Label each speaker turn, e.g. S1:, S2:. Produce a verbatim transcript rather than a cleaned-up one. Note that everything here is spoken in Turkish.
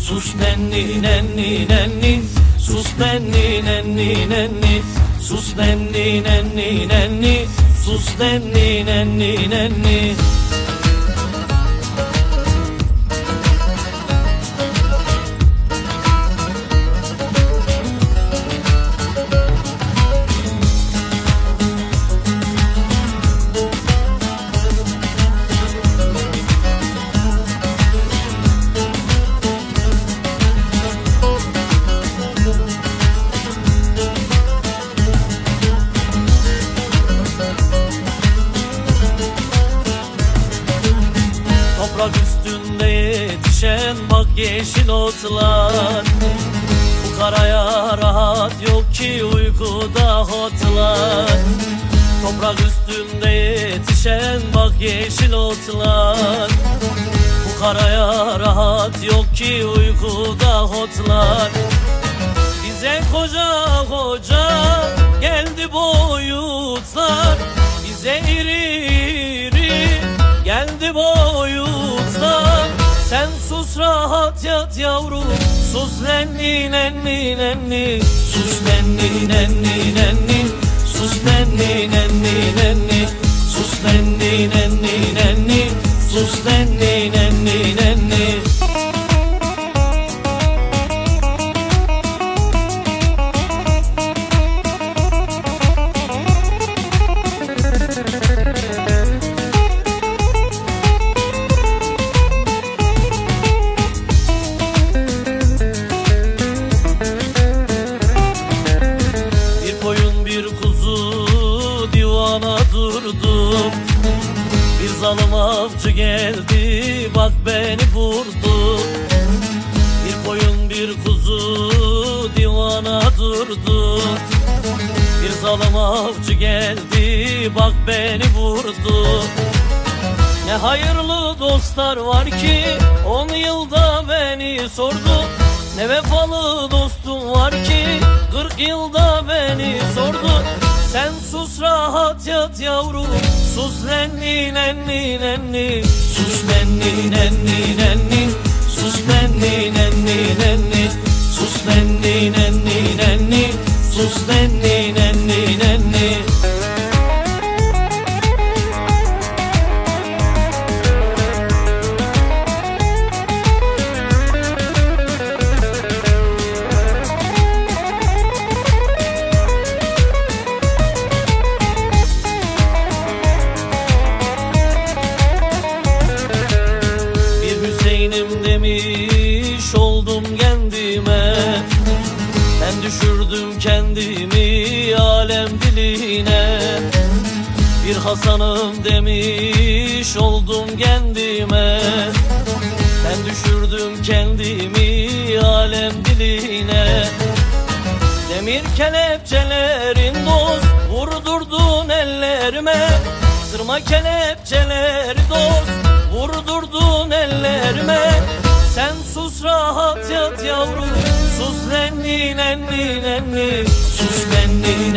S1: sus nenni nenni nenni, sus nenni nenni nenni, sus nenni nenni nenni, sus nenni nenni nenni.
S2: Toprak üstünde yetişen bak yeşil otlar, bu karaya rahat yok ki uykuda otlar. Toprak üstünde yetişen bak yeşil otlar, bu karaya rahat yok ki uykuda otlar. Bize koca koca geldi boyutlar, bize iri iri geldi boyutlar. Sen sus rahat yat yavrum, sus nenni nenni nenni, sus nenni nenni nenni, sus nenni nenni nenni, sus nenni nenni nenni, sus nenni nenni nenni. Durdum, bir zalim avcı geldi bak beni vurdu. Bir koyun bir kuzu divana durdu, bir zalim avcı geldi bak beni vurdu. Ne hayırlı dostlar var ki on yılda beni sordu, ne vefalı dostum var ki kırk yılda beni sordu. Sen sus rahat yat yavrum, sus nenni nenni nenni, sus nenni nenni nenni, sus nenni nenni nenni, sus nenni nenni nenni, sus nenni nenni nenni. Demiş oldum kendime, ben düşürdüm kendimi alem diline. Bir Hasan'ım demiş oldum kendime, ben düşürdüm kendimi alem diline. Demir kelepçelerin dost vurdurdun ellerime, sırma kelepçeleri dost vurdurdun ellerime. Sen sus rahat yat yavrum, sus nenni nenni nenni, sus nenni